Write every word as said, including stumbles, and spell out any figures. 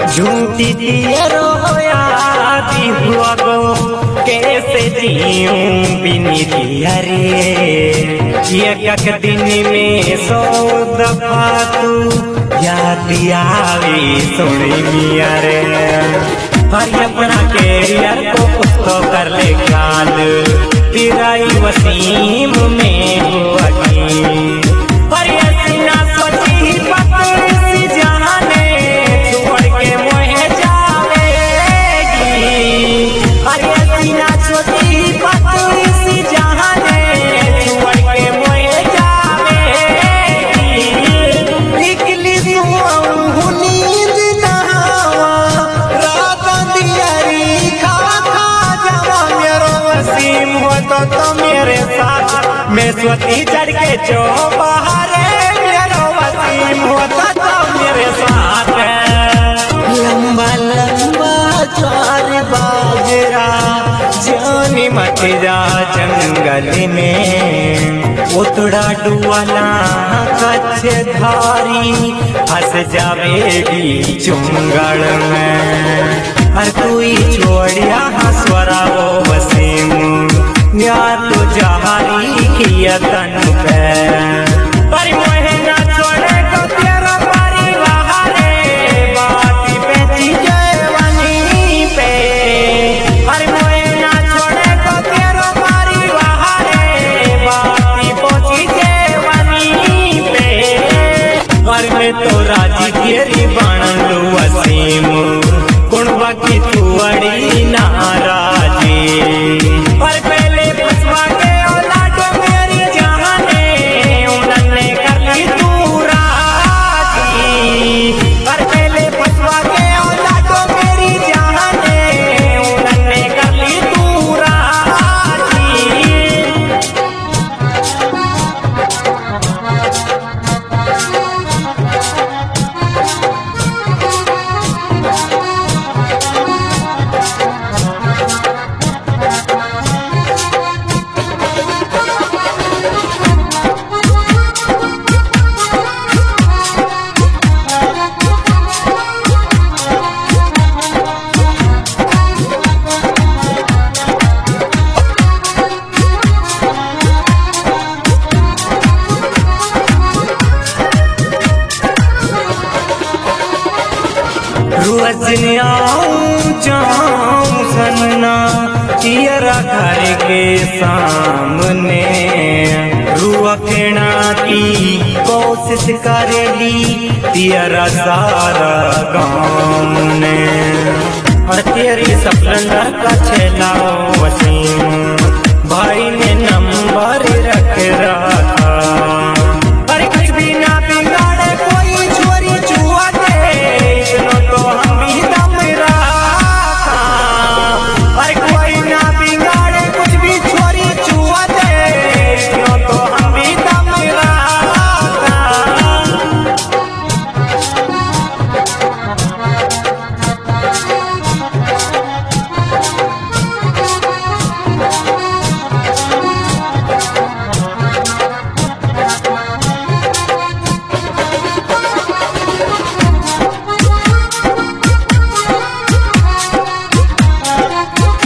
झूठी दिया रोया दी हुआ गो कैसे जीऊं बिनी दिया रे। एक दिन में सौ दफा तू याद आवी सोनी मिया रे। हर अपना कैरियर को कुछ तो कर ले ख्याल तेरा ही वसीम में हुआ की। पर ऐसी ना सोची पत्थर सी जाने छोड़ के मोहे जावेगी। पर ऐसी ना सोची पत्थर सी जाने छोड़ के मोहे जावेगी। निकली सुहाऊं नींद नहावा रात अंधियारी खा खा जावा मेरो वसीम हो तो, तो मेरे साथ मैं स्वती चढ़ के जो बहारे मेरो वसीम होता तो मेरे साथ। लंबा लंबा चार बाजरा जानी मत जा जंगल में। उतड़ा डुआला कच्छ धारी फंस जावेगी चुंगल में। हर कोई छोड़िया हंसवरा वो वसीम यार तो जहारी किया तन पे। पर मोहे ना छोड़े तो तेरा परिवार बाती पे जीवनी पे। पर मोहे ना छोड़े तो तेरा परिवार बाती पहुंची जीवनी पे। पर मैं तो राजी तेरी बनलू वसीम कुणबा की तू अड़ी नाराजी। पर पहले फसवा के औलाद मेरी जाने उन्होंने कर ली तू राजी। पर पहले फसवा के औलाद मेरी जाने उन्होंने कर ली तू राजी। रोज आऊं जाऊं सन्ना तेरा घर के सामने। रुकना की कोशिश करेली तेरा सारा गाँव ने। और तेरी स्प्लेंडर का छेलाओ